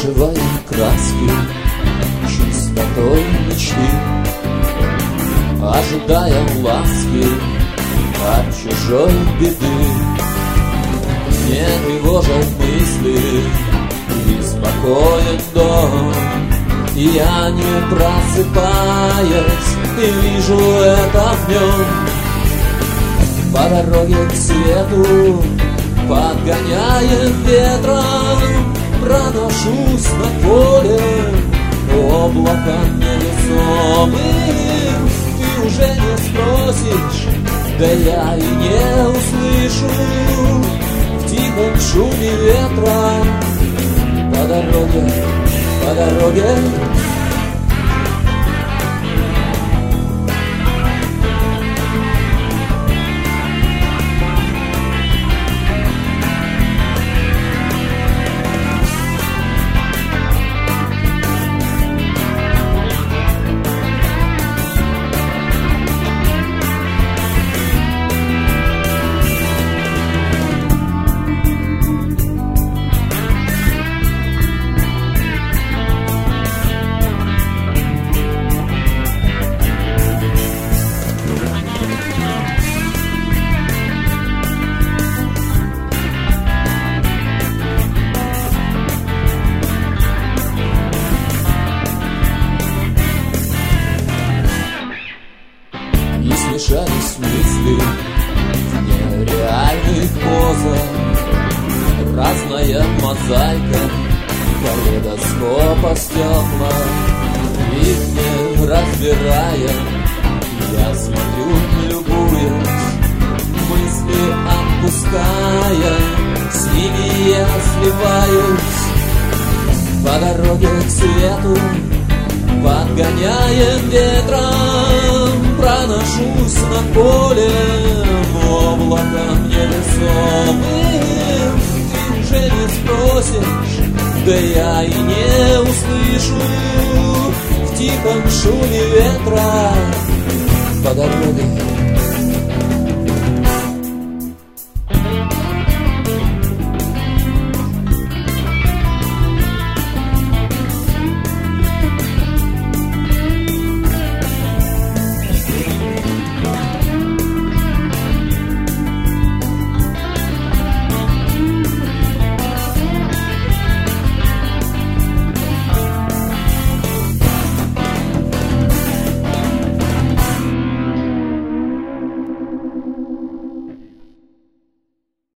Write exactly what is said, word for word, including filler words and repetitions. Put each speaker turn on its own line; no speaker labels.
смешивая краски чистотой мечты, ожидая ласки от чужой беды. Не тревожил мысли и спокоен дом, и я, не просыпаясь, и вижу это в нем. По дороге к свету, подгоняем ветром, проношусь над полем облаком невесомым. Ты уже не спросишь, да я и не услышу в тихом шуме ветра. По дороге, по дороге смешались мысли в нереальных позах, разная мозаика калейдоскопа стекла. Их не разбирая, я смотрю, любуясь, мысли отпуская, с ними я сливаюсь. По дороге к свету, подгоняем ветром, проношусь над полем облаком невесомым. Ты уже не спросишь, да я и не услышу в тихом шуме ветра. По дороге